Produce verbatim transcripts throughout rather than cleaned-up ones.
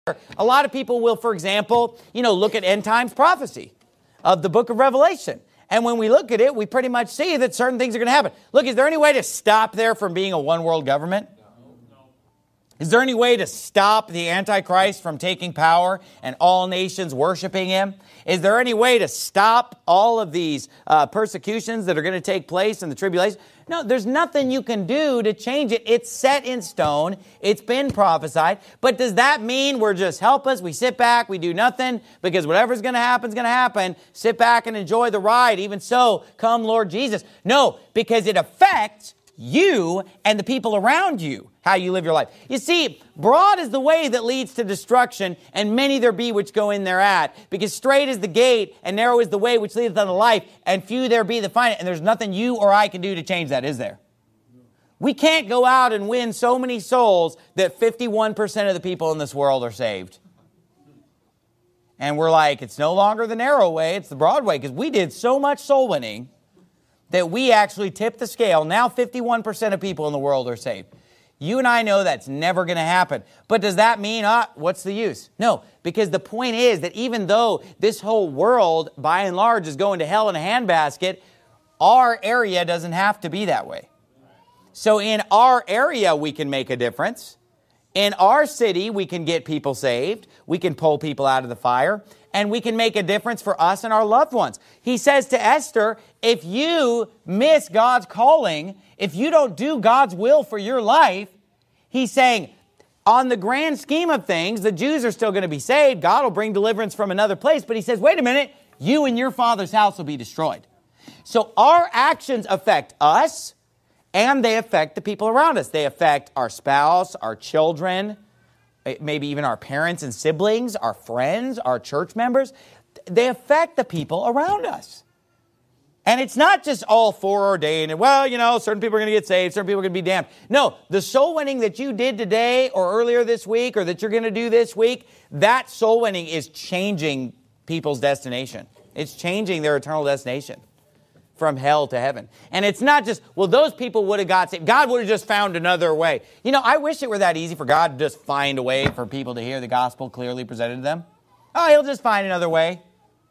A lot of people will, for example, you know, look at end times prophecy of the book of Revelation. And when we look at it, we pretty much see that certain things are going to happen. Look, is there any way to stop there from being a one world government? Is there any way to stop the Antichrist from taking power and all nations worshiping him? Is there any way to stop all of these uh, persecutions that are going to take place in the tribulation? No, there's nothing you can do to change it. It's set in stone. It's been prophesied. But does that mean we're just helpless? We sit back, we do nothing because whatever's going to happen is going to happen. Sit back and enjoy the ride. Even so, come Lord Jesus. No, because it affects you and the people around you, how you live your life. You see, broad is the way that leads to destruction, and many there be which go in thereat. Because straight is the gate, and narrow is the way which leadeth unto life, and few there be that find it. And there's nothing you or I can do to change that, is there? We can't go out and win so many souls that fifty-one percent of the people in this world are saved. And we're like, it's no longer the narrow way, it's the broad way, because we did so much soul winning that we actually tipped the scale. Now fifty-one percent of people in the world are saved. You and I know that's never going to happen. But does that mean, ah, what's the use? No, because the point is that even though this whole world, by and large, is going to hell in a handbasket, our area doesn't have to be that way. So in our area, we can make a difference. In our city, we can get people saved. We can pull people out of the fire. And we can make a difference for us and our loved ones. He says to Esther, if you miss God's calling, if you don't do God's will for your life, he's saying, on the grand scheme of things, the Jews are still going to be saved. God will bring deliverance from another place. But he says, wait a minute, you and your father's house will be destroyed. So our actions affect us, and they affect the people around us. They affect our spouse, our children, maybe even our parents and siblings, our friends, our church members. They affect the people around us. And it's not just all foreordained. And, well, you know, certain people are going to get saved, certain people are going to be damned. No, the soul winning that you did today or earlier this week or that you're going to do this week, that soul winning is changing people's destination. It's changing their eternal destination from hell to heaven. And it's not just, well, those people would have got saved. God would have just found another way. You know, I wish it were that easy for God to just find a way for people to hear the gospel clearly presented to them. Oh, he'll just find another way.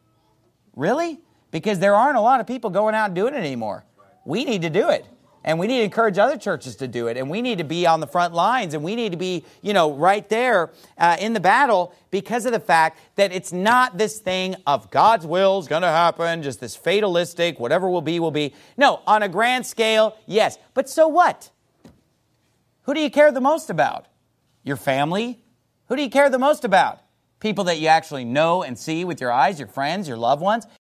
Really? Because there aren't a lot of people going out and doing it anymore. We need to do it. And we need to encourage other churches to do it. And we need to be on the front lines. And we need to be, you know, right there uh, in the battle because of the fact that it's not this thing of God's will is going to happen, just this fatalistic, whatever will be, will be. No, on a grand scale, yes. But so what? Who do you care the most about? Your family? Who do you care the most about? People that you actually know and see with your eyes, your friends, your loved ones?